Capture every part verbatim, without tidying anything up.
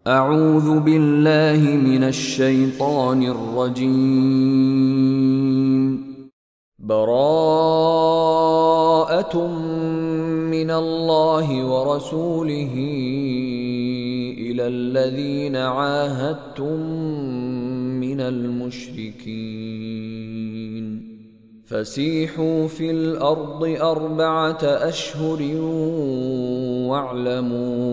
اعوذ باللہ من الشیطان الرجیم براءۃ من اللہ ورسولہ الی الذین عاہدتم من المشرکین فسیحوا فی الارض اربعۃ اشہر واعلموا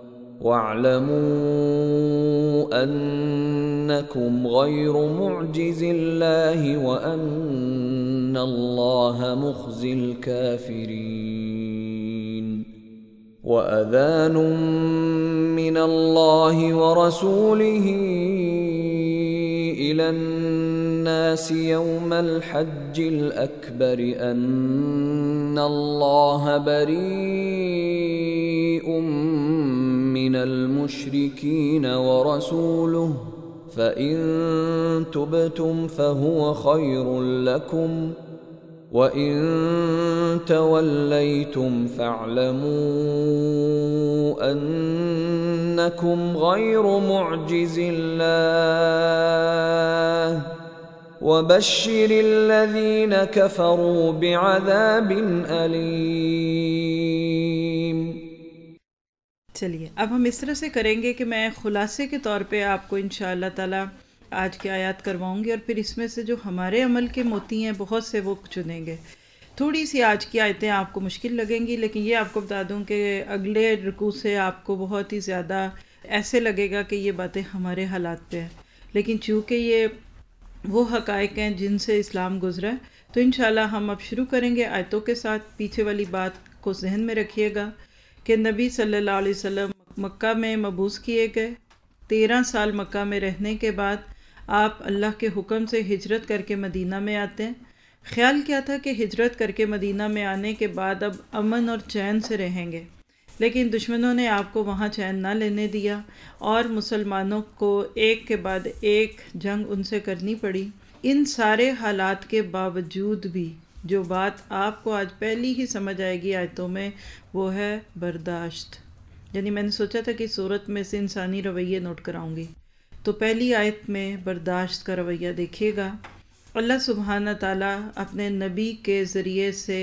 وَاعْلَمُوا أَنَّكُمْ غَيْرُ مُعْجِزِي اللَّهِ وَأَنَّ اللَّهَ مُخْزِي الْكَافِرِينَ وَأَذَانٌ مِّنَ اللَّهِ وَرَسُولِهِ إِلَى النَّاسِ يَوْمَ الْحَجِّ الْأَكْبَرِ أَنَّ اللَّهَ بَرِيءٌ من المشركين ورسوله فإن تبتم فهو خير لكم وإن توليتم فاعلموا أنكم غير معجز الله وبشر الذين كفروا بعذاب أليم۔ چلیے اب ہم اس طرح سے کریں گے کہ میں خلاصے کے طور پہ آپ کو انشاءاللہ تعالی آج کی آیات کرواؤں گی، اور پھر اس میں سے جو ہمارے عمل کے موتی ہیں بہت سے وہ چنیں گے۔ تھوڑی سی آج کی آیتیں آپ کو مشکل لگیں گی، لیکن یہ آپ کو بتا دوں کہ اگلے رکوع سے آپ کو بہت ہی زیادہ ایسے لگے گا کہ یہ باتیں ہمارے حالات پہ ہیں، لیکن چونکہ یہ وہ حقائق ہیں جن سے اسلام گزرا ہے، تو انشاءاللہ ہم اب شروع کریں گے آیتوں کے ساتھ۔ پیچھے والی بات کو ذہن میں رکھیے گا کہ نبی صلی اللہ علیہ وسلم مکہ میں مبعوث کیے گئے، تیرہ سال مکہ میں رہنے کے بعد آپ اللہ کے حکم سے ہجرت کر کے مدینہ میں آتے ہیں۔ خیال کیا تھا کہ ہجرت کر کے مدینہ میں آنے کے بعد اب امن اور چین سے رہیں گے، لیکن دشمنوں نے آپ کو وہاں چین نہ لینے دیا اور مسلمانوں کو ایک کے بعد ایک جنگ ان سے کرنی پڑی۔ ان سارے حالات کے باوجود بھی جو بات آپ کو آج پہلی ہی سمجھ آئے گی آیتوں میں، وہ ہے برداشت۔ یعنی میں نے سوچا تھا کہ صورت میں سے انسانی رویے نوٹ کراؤں گی، تو پہلی آیت میں برداشت کا رویہ دیکھیے گا۔ اللہ سبحانہ تعالیٰ اپنے نبی کے ذریعے سے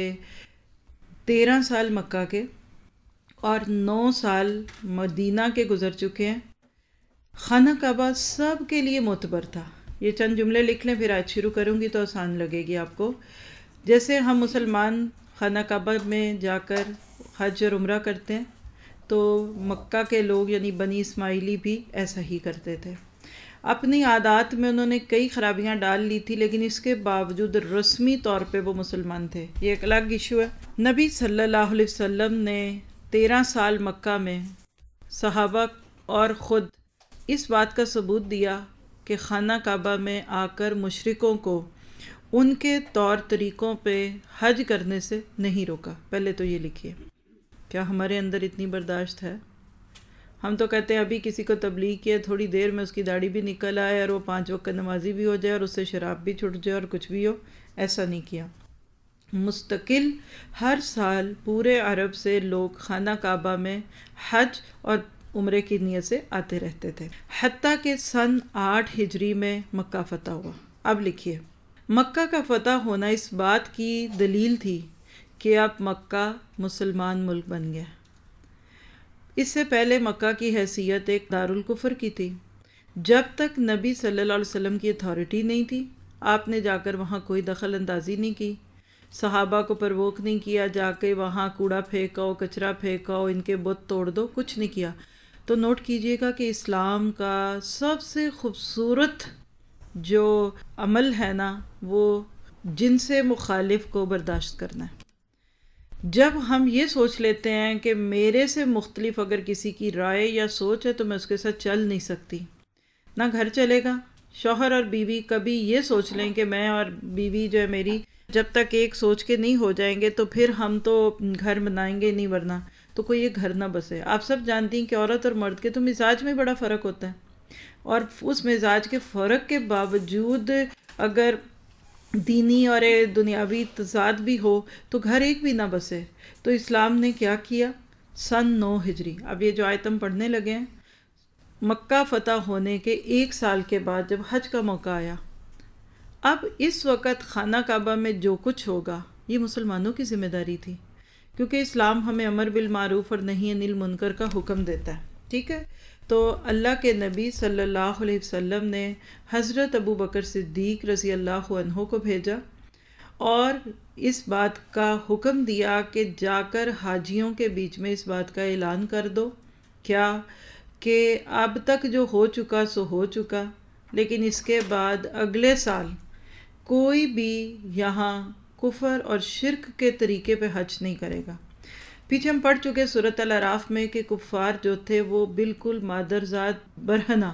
تیرہ سال مکہ کے اور نو سال مدینہ کے گزر چکے ہیں۔ خانہ کعبہ سب کے لیے معتبر تھا۔ یہ چند جملے لکھ لیں، پھر آیت شروع کروں گی تو آسان لگے گی آپ کو۔ جیسے ہم مسلمان خانہ کعبہ میں جا کر حج اور عمرہ کرتے ہیں، تو مکہ کے لوگ یعنی بنی اسماعیلی بھی ایسا ہی کرتے تھے۔ اپنی عادات میں انہوں نے کئی خرابیاں ڈال لی تھی، لیکن اس کے باوجود رسمی طور پہ وہ مسلمان تھے۔ یہ ایک الگ ایشو ہے۔ نبی صلی اللہ علیہ وسلم نے تیرہ سال مکہ میں صحابہ اور خود اس بات کا ثبوت دیا کہ خانہ کعبہ میں آ کر مشرکوں کو ان کے طور طریقوں پہ حج کرنے سے نہیں روکا۔ پہلے تو یہ لکھیے، کیا ہمارے اندر اتنی برداشت ہے؟ ہم تو کہتے ہیں ابھی کسی کو تبلیغ کیا، تھوڑی دیر میں اس کی داڑھی بھی نکل آئے اور وہ پانچ وقت نمازی بھی ہو جائے اور اس سے شراب بھی چھٹ جائے اور کچھ بھی ہو۔ ایسا نہیں کیا۔ مستقل ہر سال پورے عرب سے لوگ خانہ کعبہ میں حج اور عمرے کی نیت سے آتے رہتے تھے، حتیٰ کہ سن آٹھ ہجری میں مکہ فتح ہوا۔ اب لکھیے، مکہ کا فتح ہونا اس بات کی دلیل تھی کہ اب مکہ مسلمان ملک بن گیا۔ اس سے پہلے مکہ کی حیثیت ایک دارالکفر کی تھی۔ جب تک نبی صلی اللہ علیہ وسلم کی اتھارٹی نہیں تھی، آپ نے جا کر وہاں کوئی دخل اندازی نہیں کی، صحابہ کو پرووک نہیں کیا، جا کے وہاں کوڑا پھینکاؤ، کچرا پھینکاؤ، ان کے بت توڑ دو، کچھ نہیں کیا۔ تو نوٹ کیجئے گا کہ اسلام کا سب سے خوبصورت جو عمل ہے نا، وہ جن سے مخالف کو برداشت کرنا ہے۔ جب ہم یہ سوچ لیتے ہیں کہ میرے سے مختلف اگر کسی کی رائے یا سوچ ہے تو میں اس کے ساتھ چل نہیں سکتی، نہ گھر چلے گا۔ شوہر اور بیوی کبھی یہ سوچ لیں کہ میں اور بیوی جو ہے میری جب تک ایک سوچ کے نہیں ہو جائیں گے تو پھر ہم تو گھر بنائیں گے نہیں، ورنہ تو کوئی یہ گھر نہ بسے۔ آپ سب جانتی ہیں کہ عورت اور مرد کے تو مزاج میں بڑا فرق ہوتا ہے، اور اس مزاج کے فرق کے باوجود اگر دینی اور دنیاوی تضاد بھی ہو تو گھر ایک بھی نہ بسے۔ تو اسلام نے کیا کیا؟ سن نو ہجری، اب یہ جو آیت ہم پڑھنے لگے ہیں، مکہ فتح ہونے کے ایک سال کے بعد جب حج کا موقع آیا، اب اس وقت خانہ کعبہ میں جو کچھ ہوگا یہ مسلمانوں کی ذمہ داری تھی، کیونکہ اسلام ہمیں امر بالمعروف اور نہی عن المنکر کا حکم دیتا ہے، ٹھیک ہے؟ تو اللہ کے نبی صلی اللہ علیہ وسلم نے حضرت ابو بکر صدیق رضی اللہ عنہ کو بھیجا اور اس بات کا حکم دیا کہ جا کر حاجیوں کے بیچ میں اس بات کا اعلان کر دو، کیا کہ اب تک جو ہو چکا سو ہو چکا، لیکن اس کے بعد اگلے سال کوئی بھی یہاں کفر اور شرک کے طریقے پہ حج نہیں کرے گا۔ پیچھے ہم پڑھ چکے سورۃ الاعراف میں کہ کفار جو تھے وہ بالکل مادرزاد برہنہ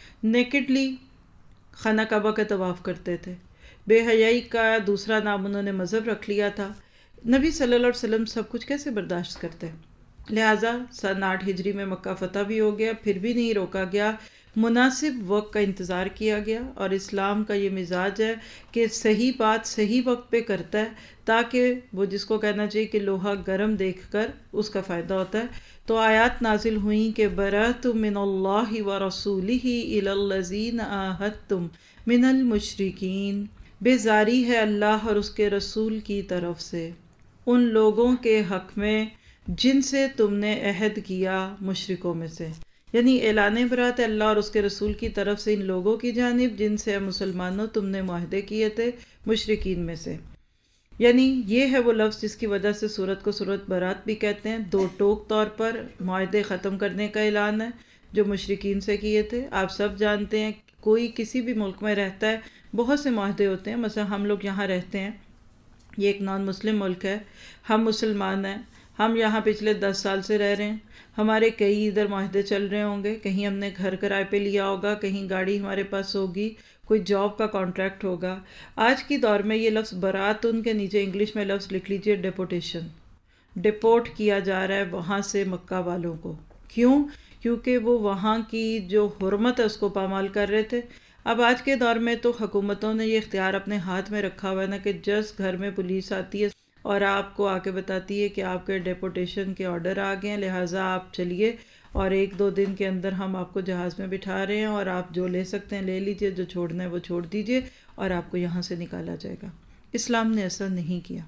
نیکڈلی خانہ کعبہ کا طواف کرتے تھے، بے حیائی کا دوسرا نام انہوں نے مذہب رکھ لیا تھا۔ نبی صلی اللہ علیہ وسلم سب کچھ کیسے برداشت کرتے؟ لہٰذا سن آٹھ ہجری میں مکہ فتح بھی ہو گیا، پھر بھی نہیں روکا گیا، مناسب وقت کا انتظار کیا گیا، اور اسلام کا یہ مزاج ہے کہ صحیح بات صحیح وقت پہ کرتا ہے، تاکہ وہ جس کو کہنا چاہیے کہ لوہا گرم دیکھ کر اس کا فائدہ ہوتا ہے۔ تو آیات نازل ہوئیں کہ برأت من اللہ ورسولہ الی الذین عاہدتم من المشرکین، بیزاری ہے اللہ اور اس کے رسول کی طرف سے ان لوگوں کے حق میں جن سے تم نے عہد کیا مشرکوں میں سے، یعنی اعلان برات اللہ اور اس کے رسول کی طرف سے ان لوگوں کی جانب جن سے مسلمانوں تم نے معاہدے کیے تھے مشرکین میں سے۔ یعنی یہ ہے وہ لفظ جس کی وجہ سے سورت کو سورت برات بھی کہتے ہیں، دو ٹوک طور پر معاہدے ختم کرنے کا اعلان ہے جو مشرکین سے کیے تھے۔ آپ سب جانتے ہیں کوئی کسی بھی ملک میں رہتا ہے بہت سے معاہدے ہوتے ہیں، مثلا ہم لوگ یہاں رہتے ہیں، یہ ایک نان مسلم ملک ہے، ہم مسلمان ہیں، ہم یہاں پچھلے دس سال سے رہ رہے ہیں، ہمارے کئی ادھر معاہدے چل رہے ہوں گے، کہیں ہم نے گھر کرائے پہ لیا ہوگا، کہیں گاڑی ہمارے پاس ہوگی، کوئی جاب کا کانٹریکٹ ہوگا۔ آج کی دور میں یہ لفظ برات ان کے نیچے انگلش میں لفظ لکھ لیجئے ڈیپوٹیشن، ڈیپورٹ کیا جا رہا ہے وہاں سے مکہ والوں کو۔ کیوں؟ کیونکہ وہ وہاں کی جو حرمت ہے اس کو پامال کر رہے تھے۔ اب آج کے دور میں تو حکومتوں نے یہ اختیار اپنے ہاتھ میں رکھا ہوا ہے نا کہ جس گھر میں پولیس آتی ہے اور آپ کو آ کے بتاتی ہے کہ آپ کے ڈیپوٹیشن کے آرڈر آ گئے ہیں، لہٰذا آپ چلیے اور ایک دو دن کے اندر ہم آپ کو جہاز میں بٹھا رہے ہیں اور آپ جو لے سکتے ہیں لے لیجئے، جو چھوڑنا ہے وہ چھوڑ دیجئے، اور آپ کو یہاں سے نکالا جائے گا۔ اسلام نے ایسا نہیں کیا۔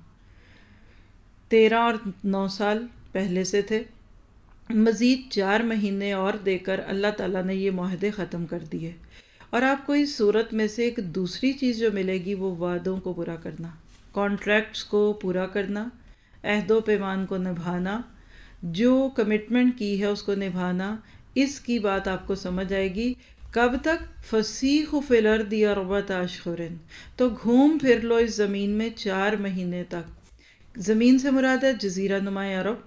تیرہ اور نو سال پہلے سے تھے، مزید چار مہینے اور دے کر اللہ تعالیٰ نے یہ معاہدے ختم کر دیے، اور آپ کو اس صورت میں سے ایک دوسری چیز جو ملے گی وہ وعدوں کو پورا کرنا، کانٹریکٹس کو پورا کرنا، عہد و پیمان کو نبھانا، جو کمٹمنٹ کی ہے اس کو نبھانا۔ اس کی بات آپ کو سمجھ آئے گی۔ کب تک؟ فَسِیحُوا فِی الْأَرْضِ أَرْبَعَةَ أَشْہُرٍ، تو گھوم پھر لو اس زمین میں چار مہینے تک۔ زمین سے مراد ہے جزیرہ نما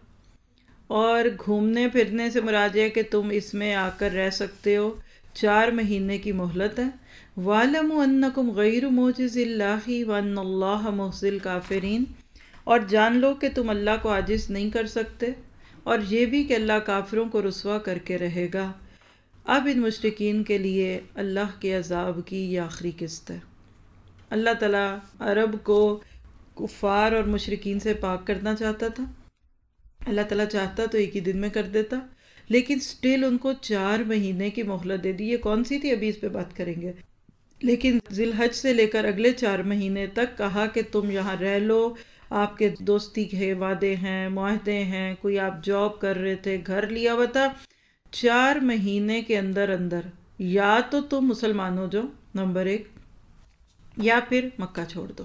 عرب، اور گھومنے پھرنے سے مراد ہے کہ تم اس میں آ کر رہ سکتے ہو، چار مہینے کی مہلت ہے۔ وَاعْلَمُوا أَنَّکُمْ غَیْرُ مُعْجِزِی اللَّہِ وَأَنَّ اللَّهَ مُخْزِی الْکَافِرِینَ، اور جان لو کہ تم اللہ کو عاجز نہیں کر سکتے، اور یہ بھی کہ اللہ کافروں کو رسوا کر کے رہے گا۔ اب ان مشرکین کے لیے اللہ کے عذاب کی یہ آخری قسط ہے۔ اللہ تعالیٰ عرب کو کفار اور مشرکین سے پاک کرنا چاہتا تھا، اللہ تعالیٰ چاہتا تو ایک ہی دن میں کر دیتا، لیکن سٹل ان کو چار مہینے کی مہلت دے دی۔ یہ کون سی تھی ابھی اس پہ بات کریں گے، لیکن ذی الحج سے لے کر اگلے چار مہینے تک کہا کہ تم یہاں رہ لو، آپ کے دوستی کے وعدے ہیں، معاہدے ہیں، کوئی آپ جاب کر رہے تھے، گھر لیا ہوا تھا، چار مہینے کے اندر اندر یا تو تم مسلمان ہو جاؤ نمبر ایک، یا پھر مکہ چھوڑ دو۔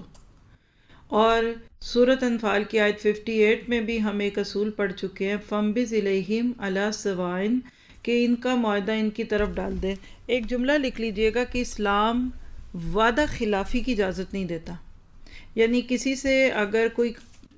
اور سورۃ انفال کی آیت اٹھاون میں بھی ہم ایک اصول پڑھ چکے ہیں، فَانبِذْ إِلَیْہِمْ عَلیٰ سَوَاءٍ، کہ ان کا معاہدہ ان کی طرف ڈال دیں۔ ایک جملہ لکھ لیجئے گا کہ اسلام وعدہ خلافی کی اجازت نہیں دیتا، یعنی کسی سے اگر کوئی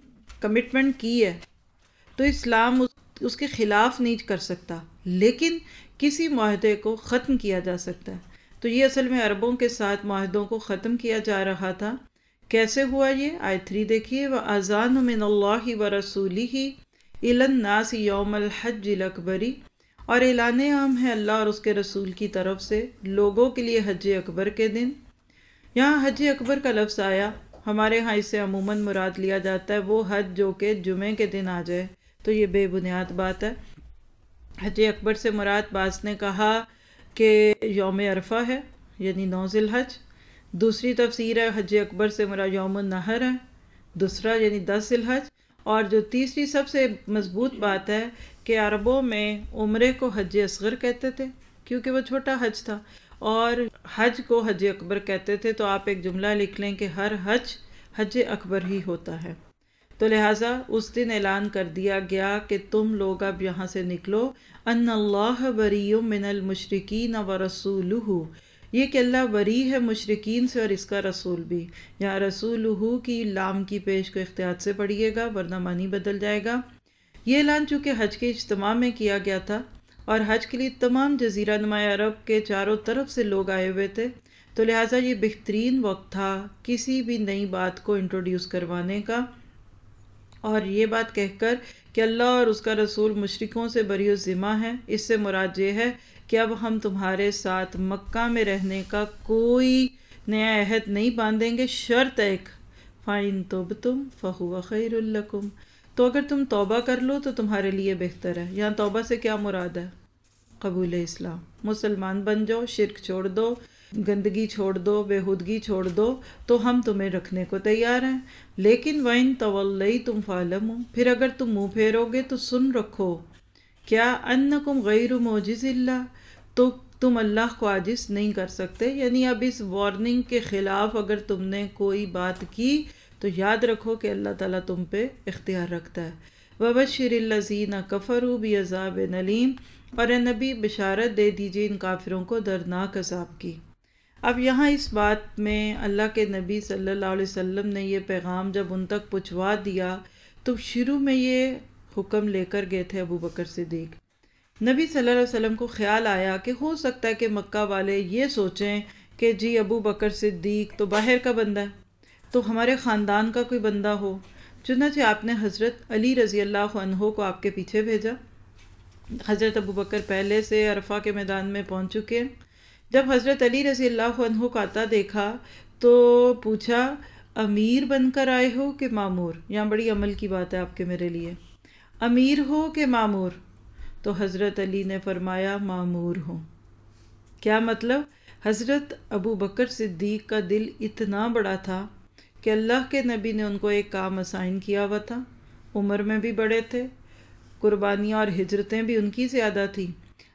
کمٹمنٹ کی ہے تو اسلام اس کے خلاف نہیں کر سکتا، لیکن کسی معاہدے کو ختم کیا جا سکتا ہے۔ تو یہ اصل میں عربوں کے ساتھ معاہدوں کو ختم کیا جا رہا تھا۔ کیسے ہوا یہ؟ آیت تھری دیکھیے، وَأَذَانٌ مِّنَ اللَّهِ وَرَسُولِهِ إِلَى النَّاسِ يَوْمَ الْحَجِّ الْأَكْبَرِ، اور اعلان عام ہے اللہ اور اس کے رسول کی طرف سے لوگوں کے لیے حج اکبر کے دن۔ یہاں حج اکبر کا لفظ آیا، ہمارے ہاں اس سے عموماً مراد لیا جاتا ہے وہ حج جو کہ جمعے کے دن آ جائے، تو یہ بے بنیاد بات ہے۔ حج اکبر سے مراد بعض نے کہا کہ یوم عرفہ ہے یعنی نو ذی الحج، دوسری تفسیر ہے حج اکبر سے مراد یوم النحر ہے دوسرا یعنی دس ذی الحج، اور جو تیسری سب سے مضبوط بات ہے کہ عربوں میں عمرے کو حج اصغر کہتے تھے کیونکہ وہ چھوٹا حج تھا، اور حج کو حج اکبر کہتے تھے۔ تو آپ ایک جملہ لکھ لیں کہ ہر حج حج اکبر ہی ہوتا ہے۔ تو لہٰذا اس دن اعلان کر دیا گیا کہ تم لوگ اب یہاں سے نکلو، ان اللہ بریء من المشرکین ورسولہ، یہ کہ اللہ بری ہے مشرکین سے اور اس کا رسول بھی۔ یہاں رسولہ کی لام کی پیش کو احتیاط سے پڑھیے گا ورنہ معنی بدل جائے گا۔ یہ اعلان چونکہ حج کے اجتماع میں کیا گیا تھا اور حج کے لیے تمام جزیرہ نما عرب کے چاروں طرف سے لوگ آئے ہوئے تھے، تو لہٰذا یہ بہترین وقت تھا کسی بھی نئی بات کو انٹروڈیوس کروانے کا، اور یہ بات کہہ کر کہ اللہ اور اس کا رسول مشرکوں سے بری الذمہ ہے۔ اس سے مراد یہ ہے کہ اب ہم تمہارے ساتھ مکہ میں رہنے کا کوئی نیا عہد نہیں باندھیں گے، شرط ایک فَإِن تُبْتُمْ فَهُوَ خَيْرٌ لَكُمْ، تو اگر تم توبہ کر لو تو تمہارے لیے بہتر ہے۔ یہاں توبہ سے کیا مراد ہے؟ قبول اسلام، مسلمان بن جاؤ، شرک چھوڑ دو، گندگی چھوڑ دو، بےہودگی چھوڑ دو، تو ہم تمہیں رکھنے کو تیار ہیں۔ لیکن وَإِن تَوَلَّيْتُمْ فَاعْلَمُوا، پھر اگر تم منہ پھیرو گے تو سن رکھو کیا انکم غیر معجز اللہ، تو تم اللہ کو عاجز نہیں کر سکتے۔ یعنی اب اس وارننگ کے خلاف اگر تم نے کوئی بات کی تو یاد رکھو کہ اللہ تعالیٰ تم پہ اختیار رکھتا ہے۔ وَبَشِّرِ الَّذِينَ كَفَرُوا بِعَذَابٍ أَلِيمٍ، اور اے نبی بشارت دے دیجیے ان کافروں کو دردناک عذاب کی۔ اب یہاں اس بات میں اللہ کے نبی صلی اللہ علیہ وسلم نے یہ پیغام جب ان تک پہنچوا دیا تو شروع میں یہ حکم لے کر گئے تھے ابو بکر صدیق۔ نبی صلی اللہ علیہ وسلم کو خیال آیا کہ ہو سکتا ہے کہ مکہ والے یہ سوچیں کہ جی ابو بکر صدیق تو باہر کا بندہ ہے، تو ہمارے خاندان کا کوئی بندہ ہو۔ چنانچہ آپ نے حضرت علی رضی اللہ عنہ کو آپ کے پیچھے بھیجا۔ حضرت ابو بکر پہلے سے عرفہ کے میدان میں پہنچ چکے ہیں۔ جب حضرت علی رضی اللہ عنہ کو آتا دیکھا تو پوچھا امیر بن کر آئے ہو کہ مامور؟ یہاں بڑی عمل کی بات ہے آپ کے میرے لیے، امیر ہو کہ مامور؟ تو حضرت علی نے فرمایا مامور ہوں۔ کیا مطلب؟ حضرت ابو بکر صدیق کا دل اتنا بڑا تھا کہ اللہ کے نبی نے ان کو ایک کام اسائن کیا ہوا تھا، عمر میں بھی بڑے تھے، قربانیاں اور ہجرتیں بھی ان کی زیادہ تھیں،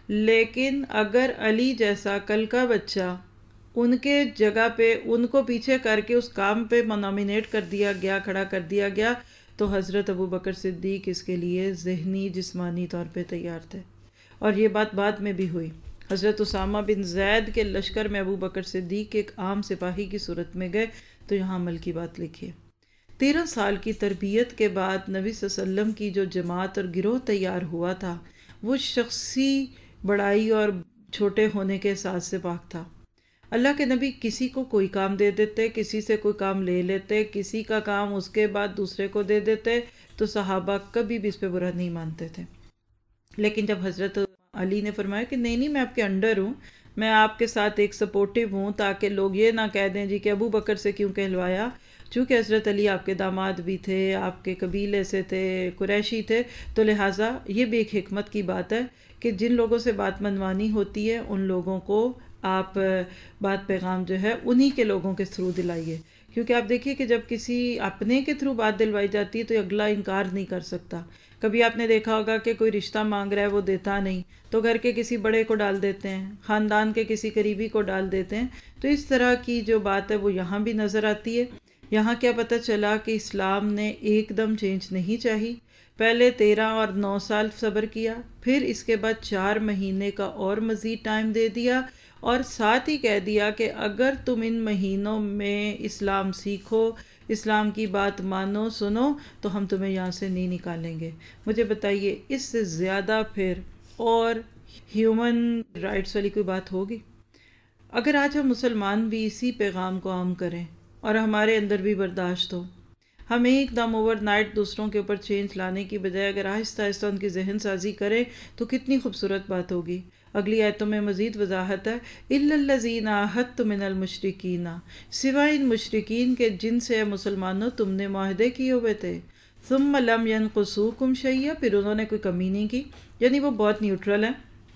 لیکن اگر علی جیسا کل کا بچہ ان کے جگہ پہ ان کو پیچھے کر کے اس کام پہ نامینیٹ کر دیا گیا، کھڑا کر دیا گیا، تو حضرت ابو بکر صدیق اس کے لیے ذہنی جسمانی طور پہ تیار تھے۔ اور یہ بات بعد میں بھی ہوئی۔ حضرت اسامہ بن زید کے لشکر میں ابو بکر صدیق ایک عام سپاہی کی صورت میں گئے، تو یہاں عمل کی بات لکھی ہے۔ تیرہ سال کی تربیت کے بعد نبی صلی اللہ علیہ وسلم کی جو جماعت اور گروہ تیار ہوا تھا وہ شخصی بڑائی اور چھوٹے ہونے کے احساس سے پاک تھا۔ اللہ کے نبی کسی کو کوئی کام دے دیتے، کسی سے کوئی کام لے لیتے، کسی کا کام اس کے بعد دوسرے کو دے دیتے، تو صحابہ کبھی بھی اس پہ برا نہیں مانتے تھے۔ لیکن جب حضرت علی نے فرمایا کہ نہیں نہیں میں آپ کے انڈر ہوں، میں آپ کے ساتھ ایک سپورٹیو ہوں، تاکہ لوگ یہ نہ کہہ دیں جی کہ ابو بکر سے کیوں کہلوایا، چونکہ حضرت علی آپ کے داماد بھی تھے، آپ کے قبیلے سے تھے، قریشی تھے، تو لہٰذا یہ بھی ایک حکمت کی بات ہے کہ جن لوگوں سے بات منوانی ہوتی ہے ان لوگوں کو آپ بات پیغام جو ہے انہی کے لوگوں کے تھرو دلائیے، کیونکہ آپ دیکھیے کہ جب کسی اپنے کے تھرو بات دلوائی جاتی ہے تو اگلا انکار نہیں کر سکتا۔ کبھی آپ نے دیکھا ہوگا کہ کوئی رشتہ مانگ رہا ہے وہ دیتا نہیں تو گھر کے کسی بڑے کو ڈال دیتے ہیں، خاندان کے کسی قریبی کو ڈال دیتے ہیں، تو اس طرح کی جو بات ہے وہ یہاں بھی نظر آتی ہے۔ یہاں کیا پتہ چلا کہ اسلام نے ایک دم چینج نہیں چاہی، پہلے تیرہ اور نو سال صبر کیا، پھر اس کے بعد چار مہینے کا اور مزید ٹائم دے دیا، اور ساتھ ہی کہہ دیا کہ اگر تم ان مہینوں میں اسلام سیکھو، اسلام کی بات مانو سنو، تو ہم تمہیں یہاں سے نہیں نکالیں گے۔ مجھے بتائیے اس سے زیادہ پھر اور ہیومن رائٹس والی کوئی بات ہوگی؟ اگر آج ہم مسلمان بھی اسی پیغام کو عام کریں اور ہمارے اندر بھی برداشت ہو، ہم ایک دم اوور نائٹ دوسروں کے اوپر چینج لانے کی بجائے اگر آہستہ آہستہ ان کی ذہن سازی کریں تو کتنی خوبصورت بات ہوگی۔ اگلی آیتوں میں مزید وضاحت ہے، إِلَّا الَّذِينَ عَاهَدتُّم مِّنَ الْمُشْرِكِينَ، سوائے ان مشرکین کے جن سے مسلمانوں تم نے معاہدے کیے ہوئے تھے، ثُمَّ لَمْ يَنْقُصُوكُمْ شَيْئًا، پھر انہوں نے کوئی کمی نہیں کی، یعنی وہ بہت نیوٹرل ہیں،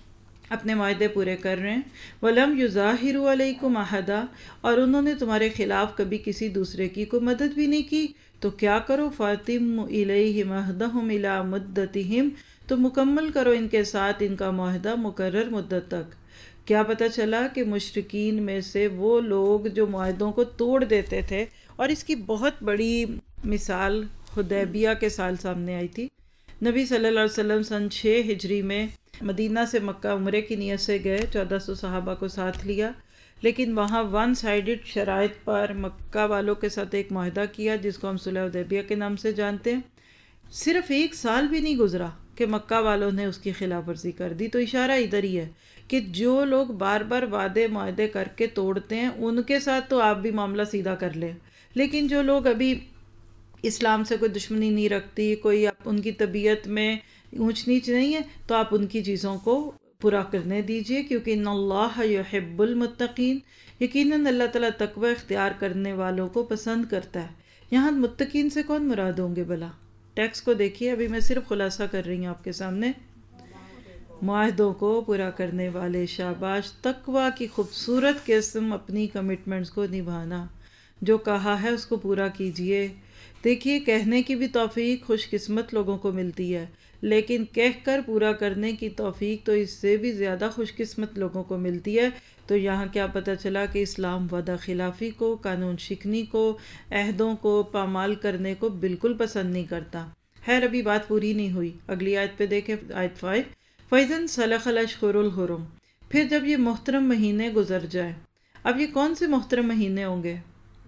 اپنے معاہدے پورے کر رہے ہیں. وَلَمْ يُظَاهِرُوا عَلَيْكُمْ أَحَدًا، اور انہوں نے تمہارے خلاف کبھی کسی دوسرے کی کوئی مدد بھی نہیں کی. تو کیا کرو؟ فَأَتِمُّوا إِلَيْهِمْ عَهْدَهُمْ إِلَى مُدَّتِهِمْ، تو مکمل کرو ان کے ساتھ ان کا معاہدہ مقرر مدت تک. کیا پتہ چلا کہ مشرکین میں سے وہ لوگ جو معاہدوں کو توڑ دیتے تھے، اور اس کی بہت بڑی مثال حدیبیہ کے سال سامنے آئی تھی. نبی صلی اللہ علیہ وسلم سن چھ ہجری میں مدینہ سے مکہ عمرے کی نیت سے گئے، چودہ سو صحابہ کو ساتھ لیا، لیکن وہاں ون سائیڈڈ شرائط پر مکہ والوں کے ساتھ ایک معاہدہ کیا جس کو ہم صلح حدیبیہ کے نام سے جانتے ہیں. صرف ایک سال بھی نہیں گزرا کہ مکہ والوں نے اس کی خلاف ورزی کر دی. تو اشارہ ادھر ہی ہے کہ جو لوگ بار بار وعدے معاہدے کر کے توڑتے ہیں ان کے ساتھ تو آپ بھی معاملہ سیدھا کر لیں، لیکن جو لوگ ابھی اسلام سے کوئی دشمنی نہیں رکھتی، کوئی ان کی طبیعت میں اونچ نیچ نہیں ہے، تو آپ ان کی چیزوں کو پورا کرنے دیجئے، کیونکہ ان اللہ یحب المتقین، یقیناً اللہ تعالیٰ تقوی اختیار کرنے والوں کو پسند کرتا ہے. یہاں متقین سے کون مراد ہوں گے بھلا؟ ٹیکسٹ کو دیکھیے، ابھی میں صرف خلاصہ کر رہی ہوں آپ کے سامنے. معاہدوں کو پورا کرنے والے. شاباش. تقوی کی خوبصورت قسم اپنی کمٹمنٹس کو نبھانا، جو کہا ہے اس کو پورا کیجئے. دیکھیے، کہنے کی بھی توفیق خوش قسمت لوگوں کو ملتی ہے، لیکن کہہ کر پورا کرنے کی توفیق تو اس سے بھی زیادہ خوش قسمت لوگوں کو ملتی ہے. تو یہاں کیا پتہ چلا کہ اسلام وعدہ خلافی کو، قانون شکنی کو، عہدوں کو پامال کرنے کو بالکل پسند نہیں کرتا. خیر، ابھی بات پوری نہیں ہوئی. اگلی آیت پہ دیکھیں، آیت فائیو. فَإِذَا انسَلَخَ الْأَشْهُرُ الْحُرُمُ، پھر جب یہ محترم مہینے گزر جائیں. اب یہ کون سے محترم مہینے ہوں گے؟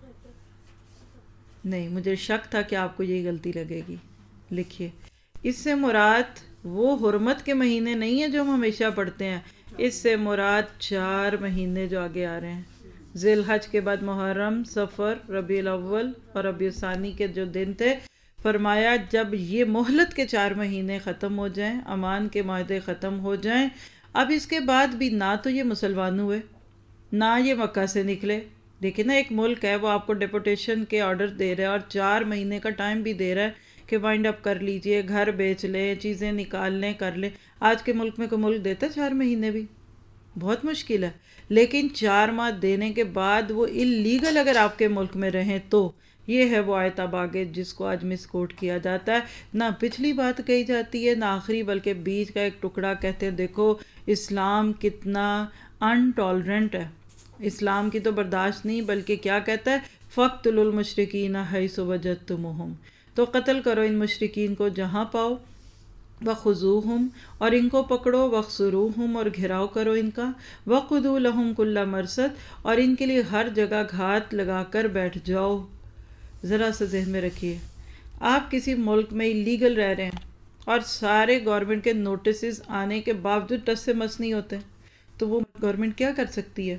نہیں، مجھے شک تھا کہ آپ کو یہ غلطی لگے گی. لکھیے، اس سے مراد وہ حرمت کے مہینے نہیں ہیں جو ہم ہمیشہ پڑھتے ہیں. اس سے مراد چار مہینے جو آگے آ رہے ہیں. ذی الحج کے بعد محرم، صفر، ربیع الاول اور ربیع الثانی کے جو دن تھے، فرمایا جب یہ مہلت کے چار مہینے ختم ہو جائیں، امان کے معاہدے ختم ہو جائیں، اب اس کے بعد بھی نہ تو یہ مسلمان ہوئے، نہ یہ مکہ سے نکلے. دیکھیں نا، ایک ملک ہے وہ آپ کو ڈیپوٹیشن کے آرڈر دے رہا ہے اور چار مہینے کا ٹائم بھی دے رہا ہے کہ وائنڈ اپ کر لیجئے، گھر بیچ لیں، چیزیں نکال لیں، کر لیں. آج کے ملک میں کوئی ملک دیتا ہے چار مہینے بھی؟ بہت مشکل ہے. لیکن چار ماہ دینے کے بعد وہ اللیگل اگر آپ کے ملک میں رہیں تو یہ ہے وہ آیت اب آگے جس کو آج مس کوٹ کیا جاتا ہے. نہ پچھلی بات کہی جاتی ہے نہ آخری، بلکہ بیچ کا ایک ٹکڑا کہتے ہیں. دیکھو اسلام کتنا ان ٹالرنٹ ہے. اسلام کی تو برداشت نہیں، بلکہ کیا کہتا ہے؟ فَاقْتُلُوا الْمُشْرِكِينَ حَيْثُ وَجَدتُّمُوهُمْ، تو قتل کرو ان مشرکین کو جہاں پاؤ. وَخُذُوهُمْ، اور ان کو پکڑو. وَاحْصُرُوهُمْ، اور گھراؤ کرو ان کا. وَاقْعُدُوا لَهُمْ كُلَّ مَرْصَدٍ، اور ان کے لیے ہر جگہ گھات لگا کر بیٹھ جاؤ. ذرا سا ذہن میں رکھیے، آپ کسی ملک میں لیگل رہ رہے ہیں اور سارے گورنمنٹ کے نوٹسز آنے کے باوجود ٹس سے مس نہیں ہوتے، تو وہ گورنمنٹ کیا کر سکتی ہے؟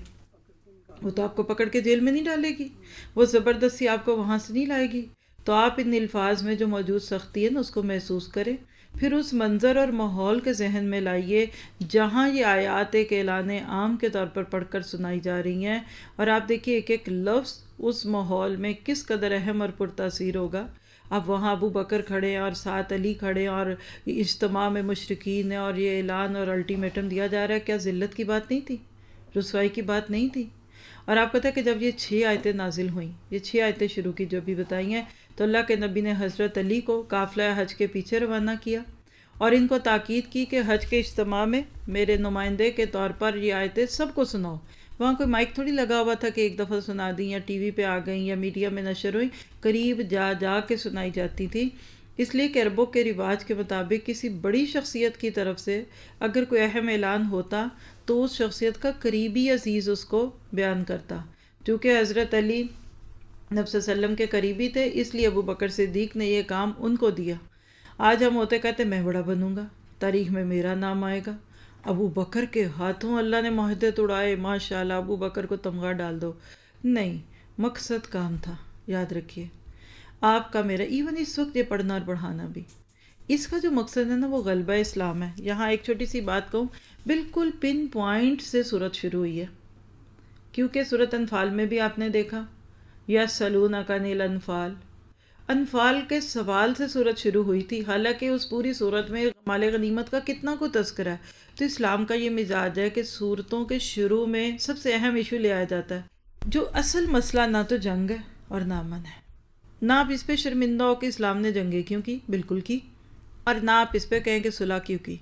وہ تو آپ کو پکڑ کے جیل میں نہیں ڈالے گی، وہ زبردستی آپ کو وہاں سے نہیں لائے گی. تو آپ ان الفاظ میں جو موجود سختی ہے نا اس کو محسوس کریں، پھر اس منظر اور ماحول کے ذہن میں لائیے جہاں یہ آیات ایک اعلان عام کے طور پر پڑھ کر سنائی جا رہی ہیں، اور آپ دیکھیے ایک ایک لفظ اس ماحول میں کس قدر اہم اور پرتاثیر ہوگا. اب وہاں ابو بکر کھڑے ہیں اور ساتھ علی کھڑے ہیں اور اجتماع میں مشرکین ہیں اور یہ اعلان اور الٹیمیٹم دیا جا رہا ہے. کیا ذلت کی بات نہیں تھی؟ رسوائی کی بات نہیں تھی؟ اور آپ پتہ ہے کہ جب یہ چھ آیتیں نازل ہوئیں، یہ چھ آیتیں شروع کی جو بھی بتائی ہیں، تو اللہ کے نبی نے حضرت علی کو قافلہ حج کے پیچھے روانہ کیا اور ان کو تاکید کی کہ حج کے اجتماع میں میرے نمائندے کے طور پر یہ آیتیں سب کو سناؤ. وہاں کوئی مائک تھوڑی لگا ہوا تھا کہ ایک دفعہ سنا دیں یا ٹی وی پہ آ گئیں یا میڈیا میں نشر ہوئیں، قریب جا جا کے سنائی جاتی تھی. اس لیے کہ عربوں کے رواج کے مطابق کسی بڑی شخصیت کی طرف سے اگر کوئی اہم اعلان ہوتا تو اس شخصیت کا قریبی عزیز اس کو بیان کرتا. چونکہ حضرت علی نبی صلی اللہ علیہ وسلم کے قریبی تھے، اس لیے ابو بکر صدیق نے یہ کام ان کو دیا. آج ہم ہوتے کہتے میں بڑا بنوں گا، تاریخ میں میرا نام آئے گا. ابو بکر کے ہاتھوں اللہ نے معاہدے توڑائے، ماشاءاللہ ابو بکر کو تمغہ ڈال دو. نہیں، مقصد کام تھا. یاد رکھیے آپ کا میرا، ایون اس وقت یہ پڑھنا اور پڑھانا بھی، اس کا جو مقصد ہے نا وہ غلبہ اسلام ہے. یہاں ایک چھوٹی سی بات کہوں، بالکل پن پوائنٹ سے سورت شروع ہوئی ہے، کیونکہ سورت انفال میں بھی آپ نے دیکھا یسألونک عن الانفال. انفال کے سوال سے صورت شروع ہوئی تھی، حالانکہ اس پوری صورت میں مال غنیمت کا کتنا کو تذکرہ ہے۔ تو اسلام کا یہ مزاج ہے کہ صورتوں کے شروع میں سب سے اہم ایشو لے آیا جاتا ہے، جو اصل مسئلہ نہ تو جنگ ہے اور نہ امن ہے۔ نہ آپ اس پہ شرمندہ ہو کہ اسلام نے جنگیں کیوں کی، بالکل کی، اور نہ آپ اس پہ کہیں کہ صلح کیوں کی۔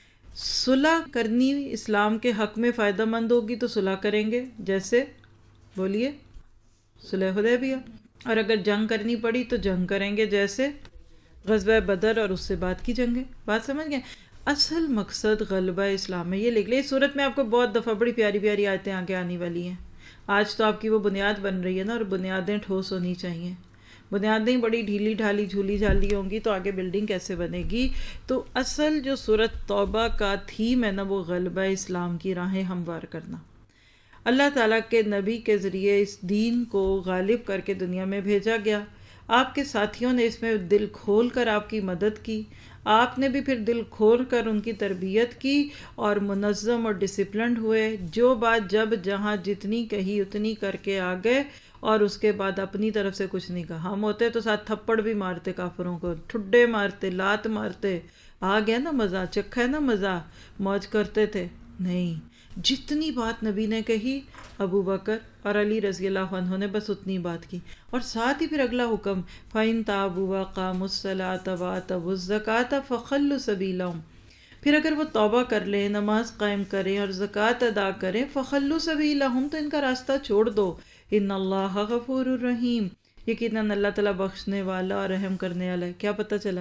صلح کرنی اسلام کے حق میں فائدہ مند ہوگی تو صلح کریں گے، جیسے بولیے صلح حدیبیہ، اور اگر جنگ کرنی پڑی تو جنگ کریں گے، جیسے غزوہ بدر اور اس سے بعد کی جنگیں۔ بات سمجھ گئے؟ اصل مقصد غلبہ اسلام ہے، یہ لکھ لیں۔ اس صورت میں آپ کو بہت دفعہ بڑی پیاری پیاری آیتیں آگے آنے والی ہیں۔ آج تو آپ کی وہ بنیاد بن رہی ہے نا، اور بنیادیں ٹھوس ہونی چاہیے۔ بنیادیں بڑی ڈھیلی ڈھالی جھولی جھالی ہوں گی تو آگے بلڈنگ کیسے بنے گی؟ تو اصل جو سورت توبہ کا تھیم ہے نا، وہ غلبہ اسلام کی راہیں ہموار کرنا، اللہ تعالیٰ کے نبی کے ذریعے اس دین کو غالب کر کے دنیا میں بھیجا گیا۔ آپ کے ساتھیوں نے اس میں دل کھول کر آپ کی مدد کی، آپ نے بھی پھر دل کھول کر ان کی تربیت کی اور منظم اور ڈسپلنڈ ہوئے۔ جو بات جب جہاں جتنی کہی اتنی کر کے آ گئے، اور اس کے بعد اپنی طرف سے کچھ نہیں کہا۔ ہم ہوتے تو ساتھ تھپڑ بھی مارتے، کافروں کو ٹھڈے مارتے، لات مارتے، آ گیا نا مزہ، چکھا ہے نا مزہ، موج کرتے تھے۔ نہیں، جتنی بات نبی نے کہی، ابو بکر اور علی رضی اللہ عنہ نے بس اتنی بات کی، اور ساتھ ہی پھر اگلا حکم فَإِن تَابُوا وَأَقَامُوا الصَّلَاةَ وَآتَوُا الزَّكَاةَ فَخَلُّوا سَبِيلَهُمْ۔ پھر اگر وہ توبہ کر لیں، نماز قائم کریں اور زکوٰۃ ادا کریں، فَخَلُّوا سَبِيلَهُمْ، تو ان کا راستہ چھوڑ دو۔ ان اللہ غفور الرحیم، یقیناً اللہ تعالیٰ بخشنے والا اور رحم کرنے والا ہے۔ کیا پتہ چلا؟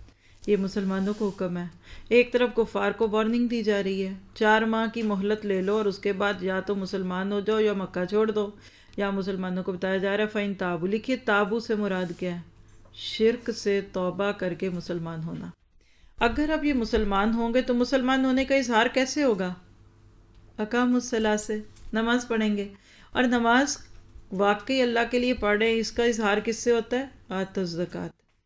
یہ مسلمانوں کو حکم ہے۔ ایک طرف کفار کو وارننگ دی جا رہی ہے، چار ماہ کی مہلت لے لو اور اس کے بعد یا تو مسلمان ہو جاؤ یا مکہ چھوڑ دو۔ یا مسلمانوں کو بتایا جا رہا ہے فَإِن تَابُوا، لکھیے تابو سے مراد کیا ہے؟ شرک سے توبہ کر کے مسلمان ہونا۔ اگر اب یہ مسلمان ہوں گے تو مسلمان ہونے کا اظہار کیسے ہوگا؟ اقاموا الصلاۃ سے، نماز پڑھیں گے، اور نماز واقعی اللہ کے لیے پڑھ رہے ہیں، اس کا اظہار کس سے ہوتا ہے؟ آتوا الزکوٰۃ۔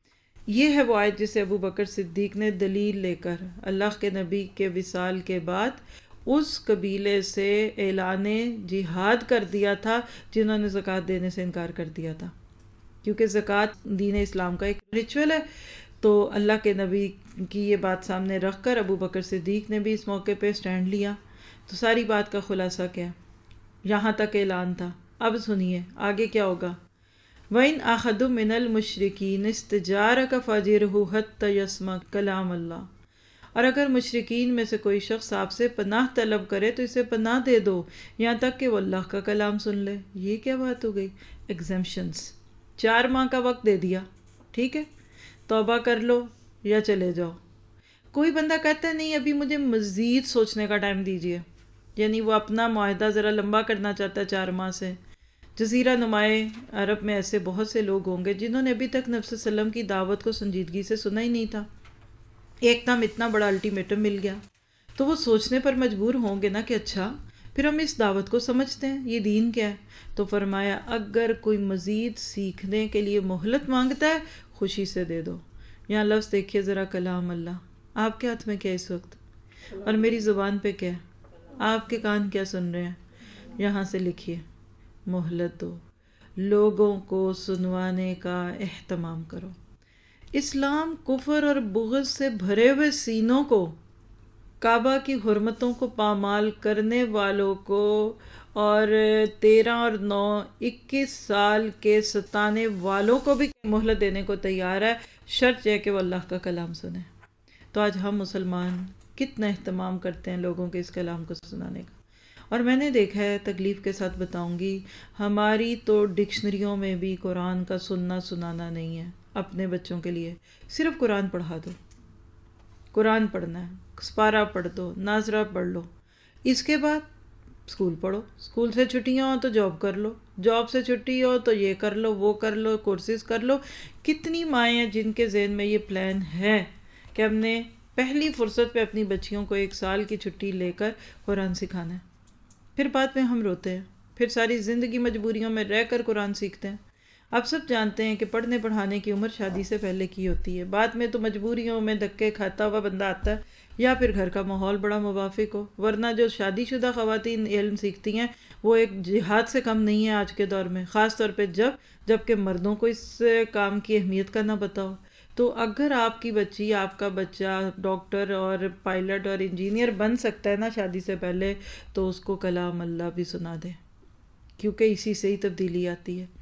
یہ ہے وہ آیت جسے ابو بکر صدیق نے دلیل لے کر اللہ کے نبی کے وصال کے بعد اس قبیلے سے اعلان جہاد کر دیا تھا جنہوں نے زکوٰۃ دینے سے انکار کر دیا تھا، کیونکہ زکوٰۃ دین اسلام کا ایک ریچول ہے۔ تو اللہ کے نبی کی یہ بات سامنے رکھ کر ابو بکر صدیق نے بھی اس موقع پہ سٹینڈ لیا۔ تو ساری بات کا خلاصہ کیا؟ یہاں تک اعلان تھا، اب سنیے آگے کیا ہوگا۔ وَإِنْ أَحَدٌ مِّنَ الْمُشْرِكِينَ اسْتَجَارَكَ فَأَجِرْهُ حَتَّى يَسْمَعَ كَلَامَ اللَّهِ، اور اگر مشرکین میں سے کوئی شخص آپ سے پناہ طلب کرے تو اسے پناہ دے دو یہاں تک کہ وہ اللہ کا کلام سن لے۔ یہ کیا بات ہو گئی؟ ایگزمپشنز، چار ماہ کا وقت دے دیا، ٹھیک ہے، توبہ کر لو یا چلے جاؤ۔ کوئی بندہ کہتا ہے نہیں ابھی مجھے مزید سوچنے کا ٹائم دیجیے، یعنی وہ اپنا معاہدہ ذرا لمبا کرنا چاہتا ہے چار ماہ سے۔ جزیرہ نمائے عرب میں ایسے بہت سے لوگ ہوں گے جنہوں نے ابھی تک نبی صلی اللہ علیہ وسلم کی دعوت کو سنجیدگی سے سنا ہی نہیں تھا، ایک دم اتنا بڑا الٹیمیٹم مل گیا، تو وہ سوچنے پر مجبور ہوں گے نا کہ اچھا پھر ہم اس دعوت کو سمجھتے ہیں، یہ دین کیا ہے۔ تو فرمایا اگر کوئی مزید سیکھنے کے لیے مہلت مانگتا ہے خوشی سے دے دو۔ یہاں لفظ دیکھیے ذرا، کلام اللہ، آپ کے ہاتھ میں کیا اس وقت، اور میری زبان پہ کیا، آپ کے کان کیا سن رہے ہیں؟ یہاں سے لکھیے مہلت دو، لوگوں کو سنوانے کا اہتمام کرو۔ اسلام کفر اور بغض سے بھرے ہوئے سینوں کو، کعبہ کی حرمتوں کو پامال کرنے والوں کو، اور تیرہ اور نو اکیس سال کے ستانے والوں کو بھی مہلت دینے کو تیار ہے، شرط یہ کہ وہ اللہ کا کلام سنیں۔ تو آج ہم مسلمان کتنا اہتمام کرتے ہیں لوگوں کے اس کلام کو سنانے کا، اور میں نے دیکھا ہے، تکلیف کے ساتھ بتاؤں گی، ہماری تو ڈکشنریوں میں بھی قرآن کا سننا سنانا نہیں ہے۔ اپنے بچوں کے لیے صرف قرآن پڑھا دو، قرآن پڑھنا ہے، سپارہ پڑھ دو، ناظرہ پڑھ لو، اس کے بعد اسکول پڑھو، اسکول سے چھٹیاں ہوں تو جاب کر لو، جاب سے چھٹی ہو تو یہ کر لو، وہ کر لو، کورسز کر لو۔ کتنی مائیں ہیں جن کے ذہن میں یہ پلان ہے کہ ہم نے پہلی فرصت پہ اپنی بچیوں کو ایک سال کی چھٹی لے کر قرآن سکھانا ہے، پھر بعد میں ہم روتے ہیں، پھر ساری زندگی مجبوریوں میں رہ کر قرآن سیکھتے ہیں۔ آپ سب جانتے ہیں کہ پڑھنے پڑھانے کی عمر شادی سے پہلے کی ہوتی ہے، بعد میں تو مجبوریوں میں دھکے کھاتا ہوا بندہ آتا ہے یا پھر گھر کا ماحول بڑا موافق ہو، ورنہ جو شادی شدہ خواتین علم سیکھتی ہیں وہ ایک جہاد سے کم نہیں ہے آج کے دور میں، خاص طور پہ جب جب کہ مردوں کو اس کام کی اہمیت کا نہ پتہ ہو۔ تو اگر آپ کی بچی، آپ کا بچہ ڈاکٹر اور پائلٹ اور انجینئر بن سکتا ہے نا شادی سے پہلے، تو اس کو کلام اللہ بھی سنا دیں، کیونکہ اسی سے ہی تبدیلی آتی ہے۔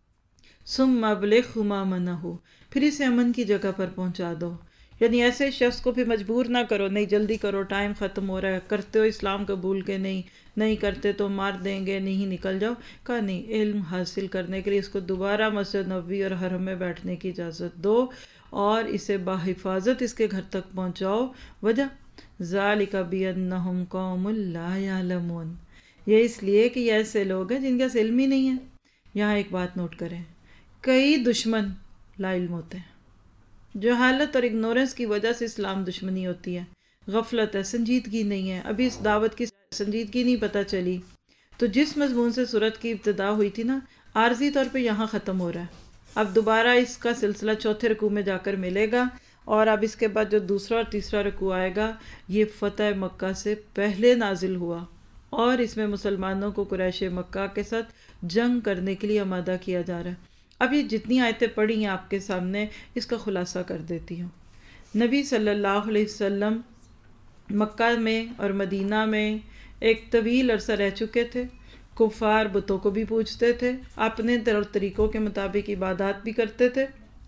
ثم ابلغہ ما منہ، پھر اسے امن کی جگہ پر پہنچا دو، یعنی ایسے شخص کو بھی مجبور نہ کرو، نہیں جلدی کرو، ٹائم ختم ہو رہا ہے، کرتے ہو اسلام قبول کے نہیں نہیں کرتے تو مار دیں گے، نہیں نکل جاؤ، کہا نہیں، علم حاصل کرنے کے لیے اس کو دوبارہ مسجد نبوی اور حرم میں بیٹھنے کی اجازت دو اور اسے بحفاظت اس کے گھر تک پہنچاؤ۔ وجہ ذالک بانہم قوم لا یعلمون، یہ اس لیے کہ یہ ایسے لوگ ہیں جن کا علم ہی نہیں ہے۔ یہاں ایک بات نوٹ کریں، کئی دشمن لا علم ہوتے ہیں، جہالت اور اگنورنس کی وجہ سے اسلام دشمنی ہوتی ہے، غفلت ہے، سنجیدگی نہیں ہے، ابھی اس دعوت کی سنجیدگی نہیں پتہ چلی۔ تو جس مضمون سے سورت کی ابتدا ہوئی تھی نا، عارضی طور پہ یہاں ختم ہو رہا ہے، اب دوبارہ اس کا سلسلہ چوتھے رکوع میں جا کر ملے گا، اور اب اس کے بعد جو دوسرا اور تیسرا رکوع آئے گا یہ فتح مکہ سے پہلے نازل ہوا، اور اس میں مسلمانوں کو قریش مکہ کے ساتھ جنگ کرنے کے لیے آمادہ کیا جا رہا ہے۔ اب یہ جتنی آیتیں پڑھی ہیں آپ کے سامنے، اس کا خلاصہ کر دیتی ہوں۔ نبی صلی اللہ علیہ وسلم مکہ میں اور مدینہ میں ایک طویل عرصہ رہ چکے تھے، کفار بتوں کو بھی پوجتے تھے، اپنے طور طریقوں کے مطابق عبادات بھی کرتے تھے،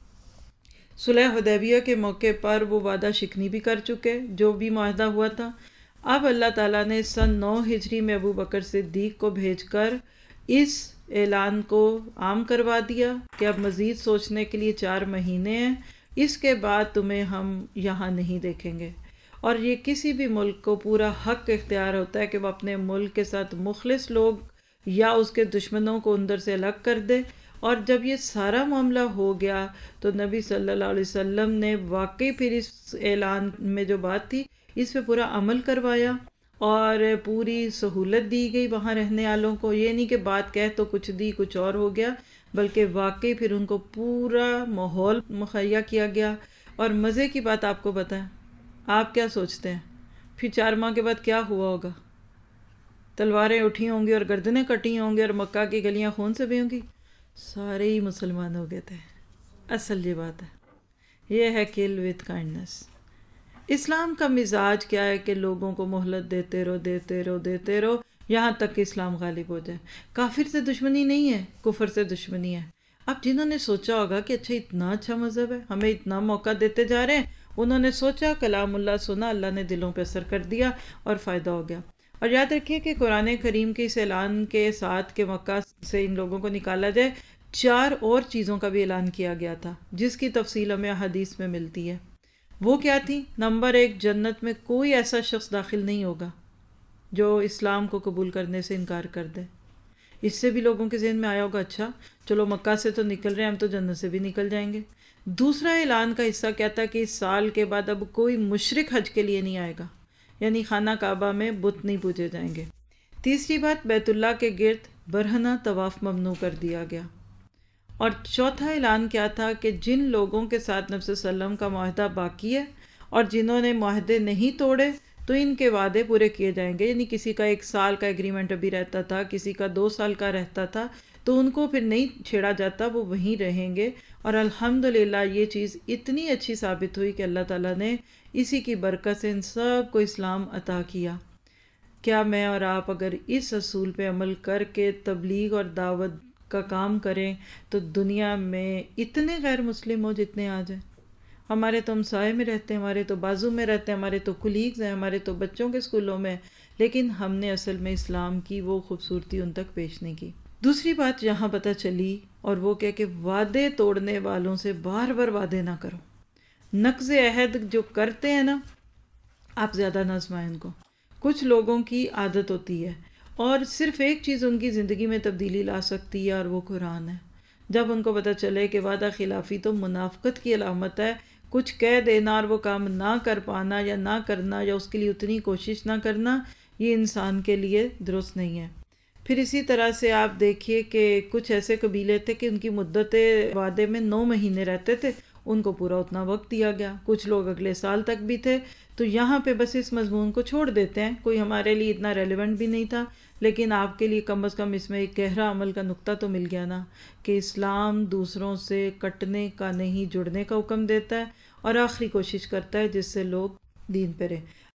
صلح حدیبیہ کے موقع پر وہ وعدہ شکنی بھی کر چکے جو بھی معاہدہ ہوا تھا۔ اب اللہ تعالیٰ نے سن نو ہجری میں ابو بکر صدیق کو بھیج کر اس اعلان کو عام کروا دیا کہ اب مزید سوچنے کے لیے چار مہینے ہیں، اس کے بعد تمہیں ہم یہاں نہیں دیکھیں گے۔ اور یہ کسی بھی ملک کو پورا حق اختیار ہوتا ہے کہ وہ اپنے ملک کے ساتھ مخلص لوگ یا اس کے دشمنوں کو اندر سے الگ کر دے۔ اور جب یہ سارا معاملہ ہو گیا تو نبی صلی اللہ علیہ وسلم نے واقعی پھر اس اعلان میں جو بات تھی اس پہ پورا عمل کروایا اور پوری سہولت دی گئی وہاں رہنے والوں کو، یہ نہیں کہ بات کہہ تو کچھ دی کچھ اور ہو گیا، بلکہ واقعی پھر ان کو پورا ماحول مہیا کیا گیا۔ اور مزے کی بات آپ کو بتائیں، آپ کیا سوچتے ہیں پھر چار ماہ کے بعد کیا ہوا ہوگا؟ تلواریں اٹھی ہوں گی اور گردنیں کٹی ہوں گی اور مکہ کی گلیاں خون سے بھی ہوں گی، سارے ہی مسلمان ہو گئے تھے۔ اصل یہ بات ہے، یہ ہے کل وتھ کائنڈنس۔ اسلام کا مزاج کیا ہے کہ لوگوں کو مہلت دیتے رہو دیتے رہو دیتے رہو یہاں تک کہ اسلام غالب ہو جائے۔ کافر سے دشمنی نہیں ہے، کفر سے دشمنی ہے۔ اب جنہوں نے سوچا ہوگا کہ اچھا اتنا اچھا مذہب ہے، ہمیں اتنا موقع دیتے جا رہے ہیں، انہوں نے سوچا، کلام اللہ سنا، اللہ نے دلوں پہ اثر کر دیا اور فائدہ ہو گیا۔ اور یاد رکھیے کہ قرآن کریم کے اس اعلان کے ساتھ کہ مکہ سے ان لوگوں کو نکالا جائے، چار اور چیزوں کا بھی اعلان کیا گیا تھا جس کی تفصیل ہمیں حدیث میں ملتی ہے۔ وہ کیا تھی؟ نمبر ایک، جنت میں کوئی ایسا شخص داخل نہیں ہوگا جو اسلام کو قبول کرنے سے انکار کر دے۔ اس سے بھی لوگوں کے ذہن میں آیا ہوگا، اچھا چلو مکہ سے تو نکل رہے ہیں، ہم تو جنت سے بھی نکل جائیں گے۔ دوسرا اعلان کا حصہ کیا تھا کہ اس سال کے بعد اب کوئی مشرک حج کے لیے نہیں آئے گا، یعنی خانہ کعبہ میں بت نہیں پوجے جائیں گے۔ تیسری بات، بیت اللہ کے گرد برہنہ طواف ممنوع کر دیا گیا۔ اور چوتھا اعلان کیا تھا کہ جن لوگوں کے ساتھ نبی صلی اللہ علیہ وسلم کا معاہدہ باقی ہے اور جنہوں نے معاہدے نہیں توڑے تو ان کے وعدے پورے کیے جائیں گے، یعنی کسی کا ایک سال کا ایگریمنٹ ابھی رہتا تھا، کسی کا دو سال کا رہتا تھا، تو ان کو پھر نہیں چھیڑا جاتا، وہ وہیں رہیں گے۔ اور الحمدللہ یہ چیز اتنی اچھی ثابت ہوئی کہ اللہ تعالیٰ نے اسی کی برکت سے ان سب کو اسلام عطا کیا۔ کیا میں اور آپ اگر اس اصول پہ عمل کر کے تبلیغ اور دعوت کا کام کریں تو دنیا میں اتنے غیر مسلم ہو جتنے آ جائیں؟ ہمارے تو ہمسائے میں رہتے ہیں، ہمارے تو بازو میں رہتے ہیں، ہمارے تو کولیگز ہیں، ہمارے تو بچوں کے اسکولوں میں، لیکن ہم نے اصل میں اسلام کی وہ خوبصورتی ان تک پیش نہیں کی۔ دوسری بات یہاں پتہ چلی اور وہ کیا کہ وعدے توڑنے والوں سے بار بار وعدے نہ کرو۔ نقض عہد جو کرتے ہیں نا، آپ زیادہ نہ آزمائیں ان کو۔ کچھ لوگوں کی عادت ہوتی ہے اور صرف ایک چیز ان کی زندگی میں تبدیلی لا سکتی ہے اور وہ قرآن ہے۔ جب ان کو پتہ چلے کہ وعدہ خلافی تو منافقت کی علامت ہے، کچھ کہہ دینا اور وہ کام نہ کر پانا یا نہ کرنا یا اس کے لیے اتنی کوشش نہ کرنا، یہ انسان کے لیے درست نہیں ہے۔ پھر اسی طرح سے آپ دیکھیے کہ کچھ ایسے قبیلے تھے کہ ان کی مدت وعدے میں نو مہینے رہتے تھے، ان کو پورا اتنا وقت دیا گیا، کچھ لوگ اگلے سال تک بھی تھے. تو یہاں پہ بس اس مضمون کو چھوڑ دیتے ہیں، کوئی ہمارے لیے اتنا ریلیونٹ بھی نہیں تھا، لیکن آپ کے لیے کم از کم اس میں ایک گہرا عمل کا نقطہ تو مل گیا نا، کہ اسلام دوسروں سے کٹنے کا نہیں جڑنے کا حکم دیتا ہے، اور آخری کوشش کرتا ہے جس سے لوگ دین پہ رہیں.